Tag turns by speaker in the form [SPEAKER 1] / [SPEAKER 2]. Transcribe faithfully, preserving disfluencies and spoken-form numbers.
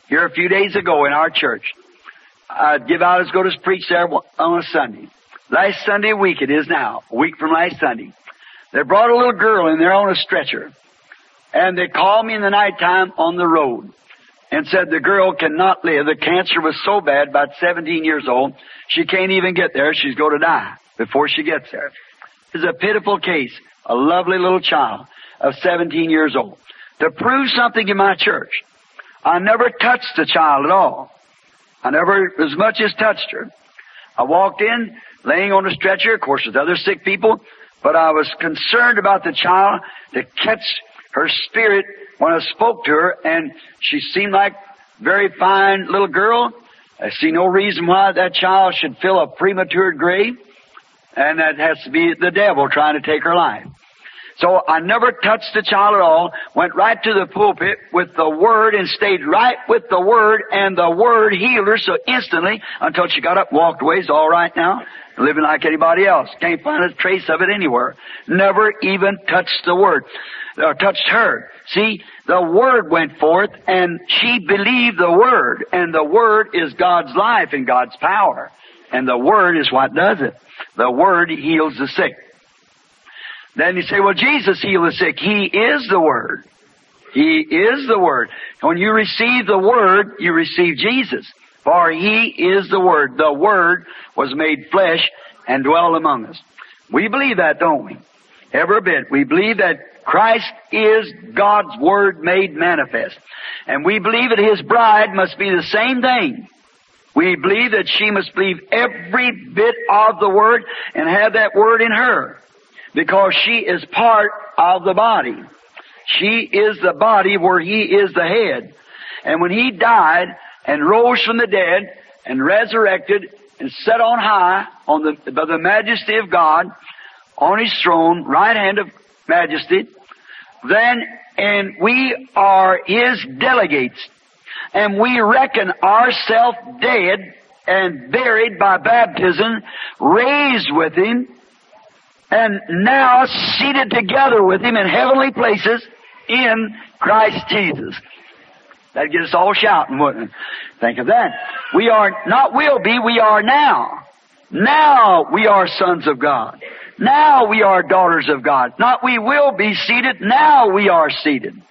[SPEAKER 1] here a few days ago in our church. I'd give out as good as preach there on a Sunday. Last Sunday a week it is now, a week from last Sunday. They brought a little girl in there on a stretcher. And they called me in the nighttime on the road and said the girl cannot live. The cancer was so bad, about seventeen years old, she can't even get there. She's going to die before she gets there. It's a pitiful case. A lovely little child of seventeen years old. To prove something in my church, I never touched the child at all. I never as much as touched her. I walked in, laying on a stretcher, of course, with other sick people, but I was concerned about the child to catch her spirit when I spoke to her, and she seemed like a very fine little girl. I see no reason why that child should fill a premature grave, and that has to be the devil trying to take her life. So I never touched the child at all, went right to the pulpit with the Word and stayed right with the Word, and the Word healed her so instantly until she got up, walked away. It's all right now, living like anybody else. Can't find a trace of it anywhere. Never even touched the Word, or touched her. See, the Word went forth, and she believed the Word, and the Word is God's life and God's power, and the Word is what does it. The Word heals the sick. Then you say, well, Jesus healed the sick. He is the Word. He is the Word. When you receive the Word, you receive Jesus. For He is the Word. The Word was made flesh and dwelled among us. We believe that, don't we? Every bit. We believe that Christ is God's Word made manifest. And we believe that His bride must be the same thing. We believe that she must believe every bit of the Word and have that Word in her, because she is part of the body. She is the body where He is the head. And when He died and rose from the dead and resurrected and sat on high on the, by the majesty of God on His throne, right hand of majesty, then and we are His delegates, and we reckon ourselves dead and buried by baptism, raised with Him, and now seated together with Him in heavenly places in Christ Jesus. That'd get us all shouting, wouldn't it? Think of that. We are not will be, we are now. Now we are sons of God. Now we are daughters of God. Not we will be seated, now we are seated.